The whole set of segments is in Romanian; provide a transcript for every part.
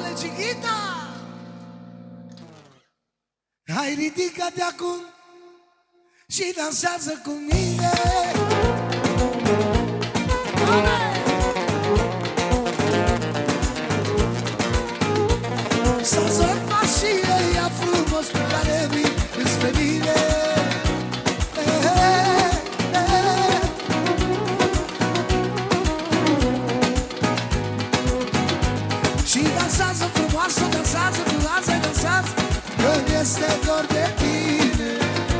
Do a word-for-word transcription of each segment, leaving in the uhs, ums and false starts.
Dale, chiquita. Hai, ridică-te acum și dansează cu mine. Să-ți văd mașină, ia frumos cu care vii înspre mine. Și dansează frumoasă, dansează frumoasă, dansează, că-mi este dor de tine.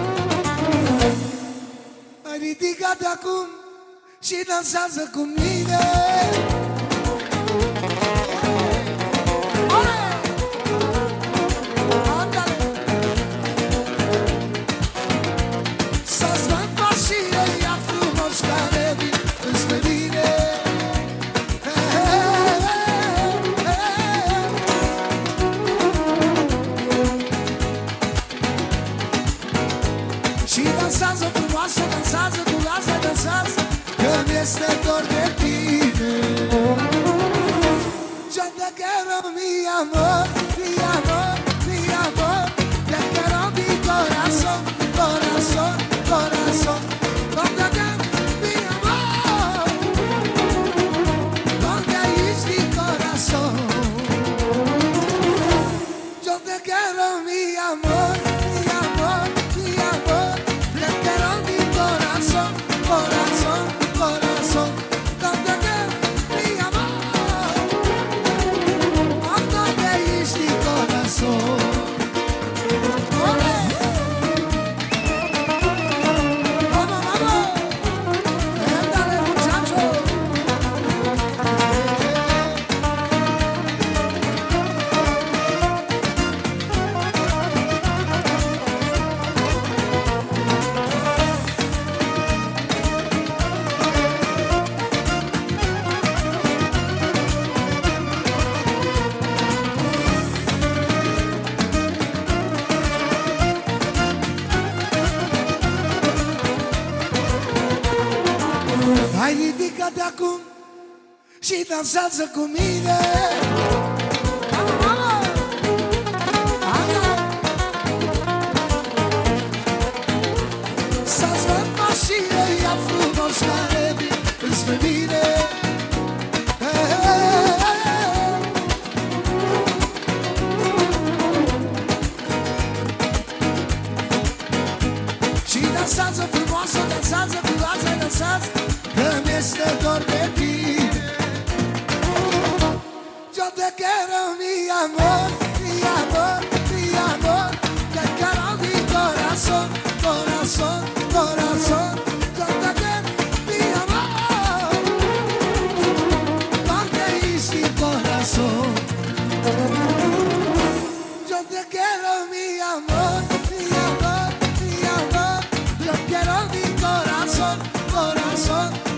Hai, ridică-te acum și dansează cu mine. Să-ți văd mașină, ia frumos care vii înspre mine. Și dansează frumoasă, dansează frumoasă, dansează, că-mi este dor de tine. Yo te quiero, mi amor, mi amor, mi amor. Te quiero, mi corazón, corazón, corazón. Donde quiero, mi amor, donde hay mi corazón. Yo te quiero, mi amor, mi amor, mi amor. Te quiero, mi corazón, corazón, corazón. Donde quiero, mi amor, donde hay mi corazón. Vamos, vamos. Dale, muchacho. Hai, ridică-te acum și dansează cu mine. Vamos, vamos! Vamos! Să-ți văd mașină, ia frumos care vii înspre mine. Și dansează frumoasă, dansează frumoasă, dansează, că-mi este dor de tine. Yo te quiero, mi amor, mi amor, mi amor. Te quiero, mi corazón, corazón, corazón. Yo te quiero, mi amor, donde hay mi corazón. Yo te quiero, mi amor, mi amor, mi amor. Yo quiero mi corazón, corazón.